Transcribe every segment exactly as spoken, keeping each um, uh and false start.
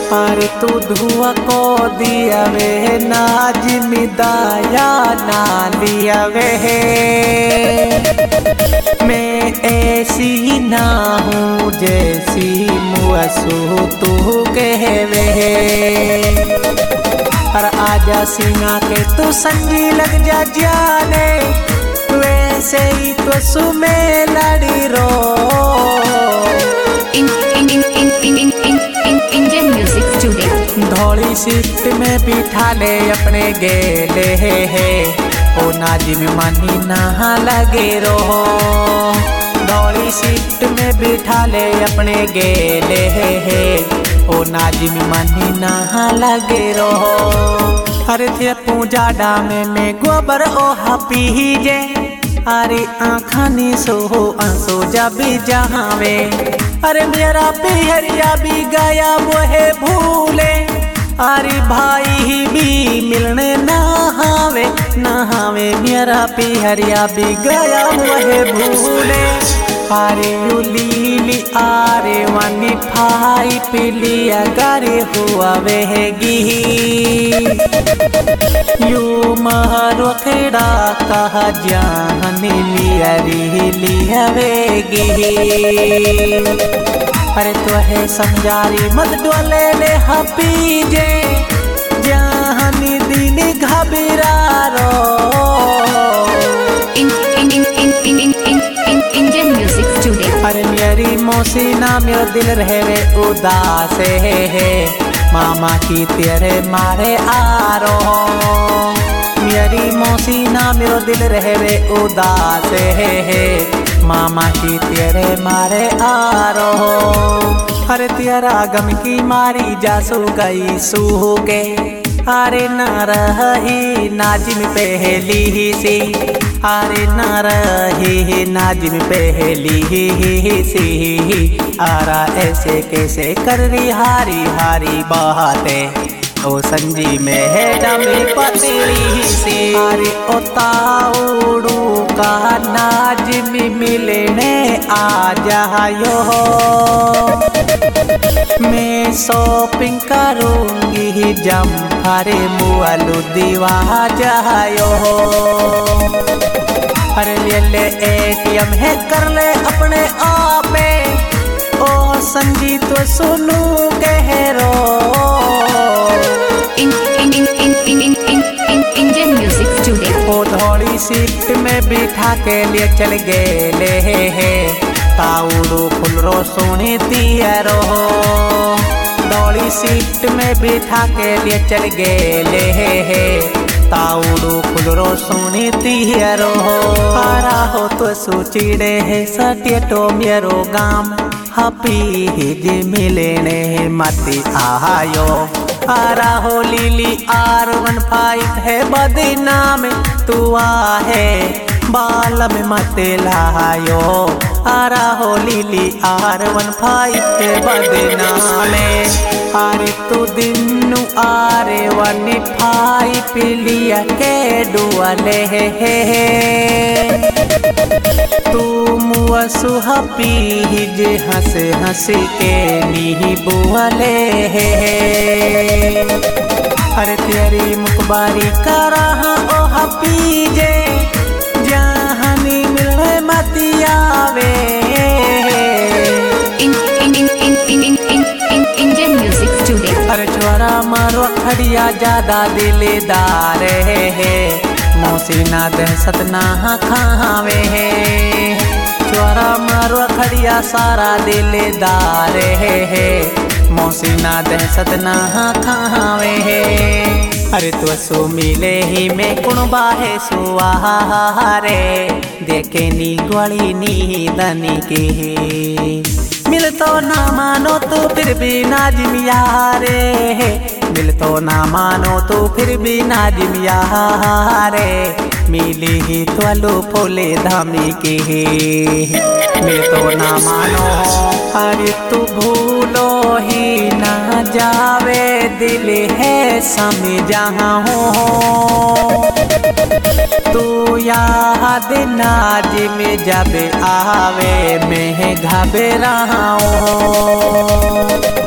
अरे तू धुआ को दिया वे नाजिमी दाया ना लिया वे, मैं ऐसी ना हूँ जैसी मुआसू तू कहवे। और आजा सिंगा के तू संगी लग जा जाने, वैसे ही तो सुमे लड़ी रो। इंडियन म्यूजिक स्टूडियो धौली सीट में बिठा ले अपने गेले है, ओ नाजिम मानी नहा लगे रो। धौली सीट में बिठा ले अपने गेले है, ओ नाजिम मानी नहा लगे रो। अरे थे पूजा डामे में गोबर ओ हपी जे, अरे आँखा नी सो आंसू जब जहावे। अरे मेरा पिहरिया भी गया वो है भूले, अरे भाई भी मिलने नहावे नहावे। मेरा पिहरिया भी गया वो है भूले, अरे यू लीली आरे वानी फाई पिलिया गारे हुआ वेगी। यू मारो खेड़ा कहा जान लिया री लिया वेगी। अरे तो है समझारी मत डोले ले हपी जे, जान दिल घबरा रो। इंडियन म्यूजिक स्टूडियो अरे मेरी मौसी ना मेरा दिल रहे उदास है, मामा की तेरे मारे आरो। मेरी मौसी ना मेरा दिल रहे उदास है, मामा की तेरे मारे आरो। अरे तेरा गम की मारी जासू गई सूह के, अरे न रही नाजिम पहली ही सी, अरे न रही नाजिम पहली ही सी। आरा ऐसे कैसे कर रही हारी हारी बातें, ओ संजी में है डमी पतली सी। अरे ओ ताउड़ू का नाजिम मिलने आ जायो, मैं शॉपिंग करूंगी जम्फारे मुआलू दीवा जायो। अरे ले ले एटीएम है कर ले अपने आप में, ओ संजी तो सुनू कह रो। इंडियन म्यूजिक स्टूडियो ओ धौली सीट में बिठा के लिए चल गेले है, ताउड़ू फुलरो सोनी तियरो। धौली सीट में बिठा के लिए चल गेले है, ताउड़ू फुलरो सोनी तियरो। पारा हो तो सुचिड़े है सटेटो मेरो गाम, हपी हिज मिलने मती आयो। आरा हो लीली आर वन फाइव है बदनाम, तू आ है बाल में मत लायो। आरा हो लीली आर वन फाइव है बदनाम, अरे तू दिनु आरे वन फाइव लिया के डुअले है। तू मुआ सुहपी जे हंस हंस के नी बुअले है। अरे तेरी मुखबारी करा ओ हपी जे, जहानी मिलने मतियावे। इंडियन म्यूजिक स्टूडियो अरे छोरा मारो खड़िया ज्यादा दिलदार है, मौसी ना दहशत ना खावे है। छोरा मारो खड़िया सारा दिलदार है, मौसी ना दहशत ना खावे है। अरे तो सो मिले ही में कुण बाहे सुहारे, देखे नी ग्वाली नी दनी के। मिल तो ना मानो तो फिर भी नाजिम यारे, मिल तो ना मानो तो फिर भी नाजिम यारे। मिली ही तो लो फोले धामी के, मिल तो ना मानो। अरे तू भूलो ही ना जावे, दिल है समझा हो। तू याद नाजिम जब आवे मैं घबराऊं।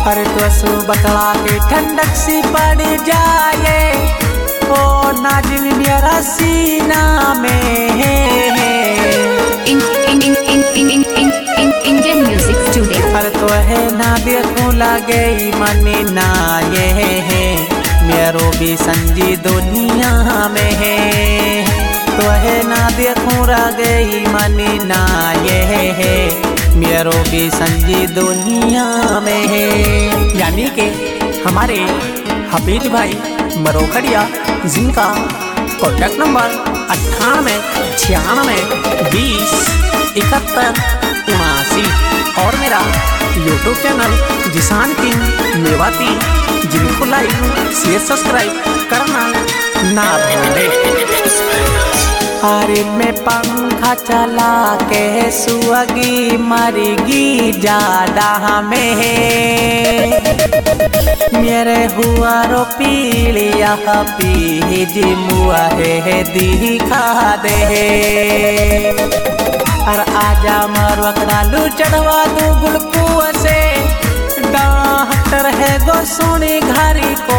अरे तो सु बकला के ठंडक सी पड़ जाए ओ नाजिम मेरा सीना में। In in in in in in in in Indian music studio. अरे तो है ना देखूं लगे मनी ना ये है मेरो भी संजी दुनिया में है। तो है ना देखूं लगे मनी ना ये है मेरो भी संजी दुनिया में है। यानी कि हमारे हफीज भाई मरोखड़िया जिनका कॉन्टैक्ट नंबर अट्ठानवे छियानवे बीस इकहत्तर उनासी और मेरा YouTube channel Zishan king Mewati, जिनको लाइक शेयर सब्सक्राइब करना ना भूलें। अरे मैं पंखा चला के सुअगी मरगी जाड़ा में मेरे हुआ रो पीलिया पीज मुआ है दिखा दे। अरे आजा मरवकड़ा लू चढ़वा दू गुलकुआ से डॉक्टर है गो सुनी घरी को।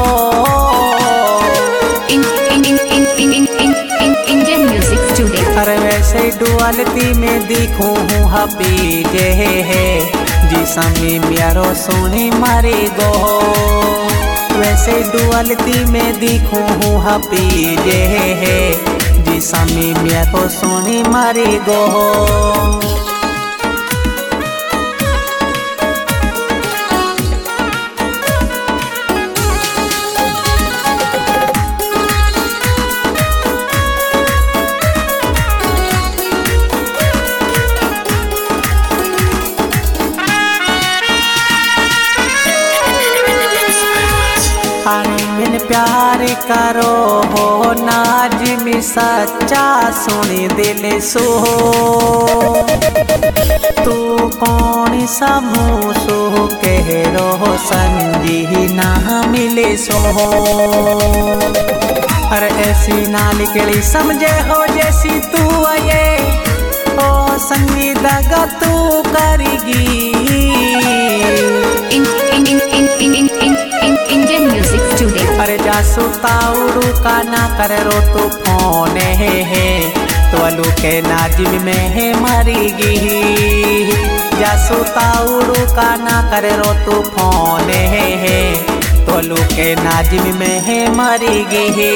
In in in in in in in in Indian music studio. अरे वैसे डुअलिटी में दिखूं हूँ हफीज है जिसमें मेरो सुनी मरी गो। वैसे डुअलिटी में दिखूं हूँ हफीज है जिसमें मेरो सुनी मरी गो। अरे मैंने प्यार करो हो नाजिम सच्चा सुनी दिल सो। तू कौन सा मुँह सो कह रो संजी ना मिले सो। अरे ऐसी ना निकली समझे हो जैसी तू ये ओ संगी दगा तू करेगी। In in in in in in in in Indian music studio. अरे जासू ताउरू का ना करे रो तू फोन है है तो अलू के नाजिम में है मरीगी। जासू ताउरू का ना करे रो तू फोन है है तो अलू के नाजिम में है मरीगी।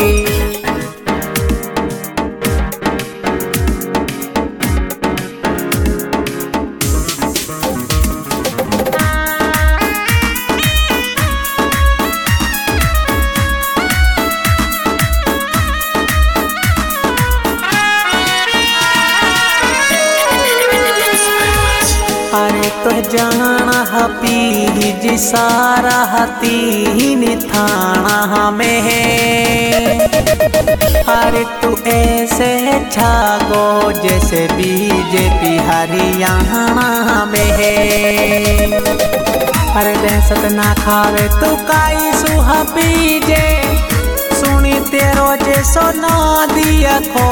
अरे तो जाना हफीज सारा हतीन थाना में है। अरे तू ऐसे छागो जैसे बीजेपी हरियाणा में है। अरे दहशत ना खावे तू काई सुहा पीजे सुनी तेरो जैसो ना दिया खो।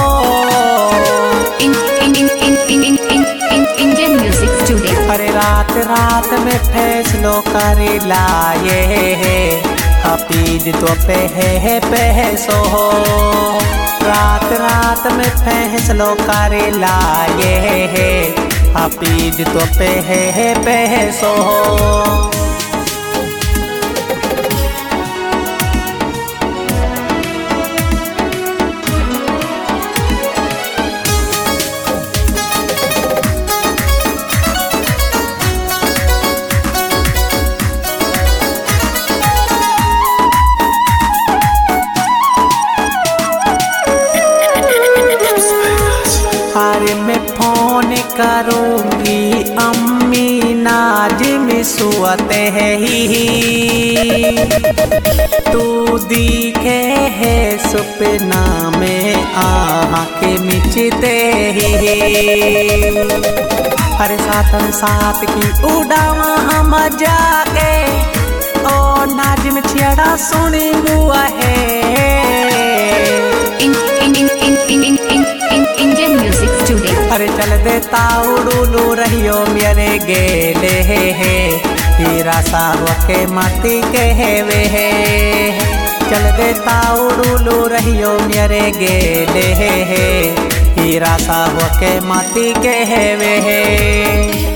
In in in in in in in in Indian music studio. अरे रात रात में फैसलो करे लाए है हफीज तो पे है पैसो। रात रात में फैसलो करे लाए है हफीज तो पे है पैसो। अरे मैं फोन करूंगी अम्मी नाजिम सुअते है ही तू दिखे है सपना में आके मिचते ही। अरे साथ साथ की उड़ावा हम जाके ओ नाजिम छेड़ा सुनी हुआ है। In in in in in in in in Indian music studio. अरे चल दे ताउड़ू रहियो मेरे गेले है हीरा साहब के माटी के हेवे हे चल दे ताउडू रहियो मेरे गेले हे हीरा साहब के माटी के हेवे हे।